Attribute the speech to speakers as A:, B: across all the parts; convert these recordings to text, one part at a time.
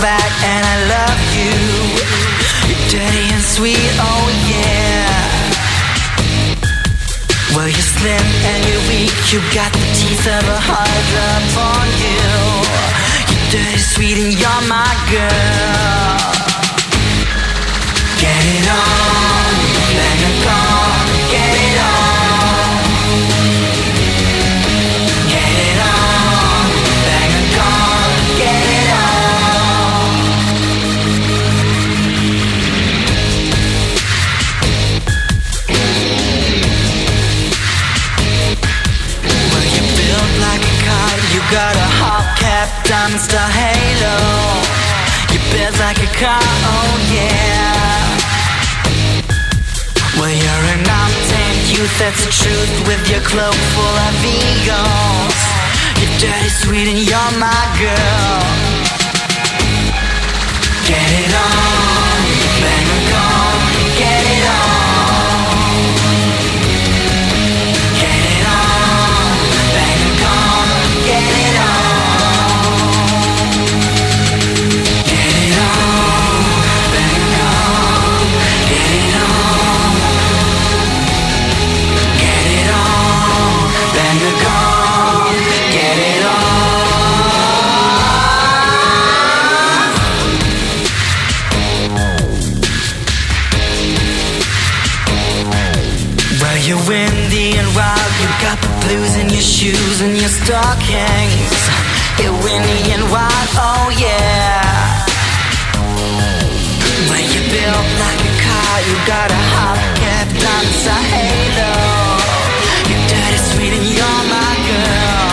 A: fact, and I love you. You're dirty and sweet, oh yeah. Well, you're slim and you're weak, you got the teeth of a heart upon you. You're dirty, sweet, and you're my girl. Get it on, bang a gong, get it on. Get it on, bang a gong, get it on. Well, you're built like a car, you got a hubcap, diamond star halo. You're built like a car, oh yeah. Well, you're an untamed youth, that's the truth. With your cloak full of egos, you're dirty, sweet, and you're my girl. Get it on, bang a gong, get it on. Get it on, bang a gong, get it on. Get it on, bang a gong, get it on. Get it on, bang a gong, get it on. Well, you're windy and wild, you got the blues in your shoes and your stockings. You're windy and wild, oh yeah. Well, you're built like a car, you got a hubcap, diamonds a halo. You're dirty, sweet, and you're my girl.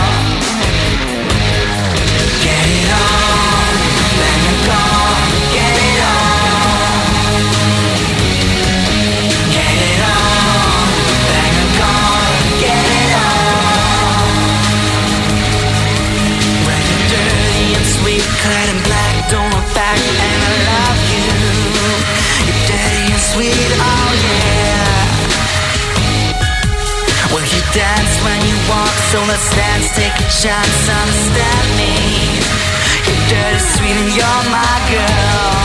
A: Get it on, bang a gong, get it on. Get it on, bang a gong, get it on. Well, you're dirty and sweet, clad in black, don't look back, and I love you. You're dirty and sweet, oh yeah. Well, you dance when you walk, so let's dance, take a chance, understand me. You're dirty, sweet, and you're my girl.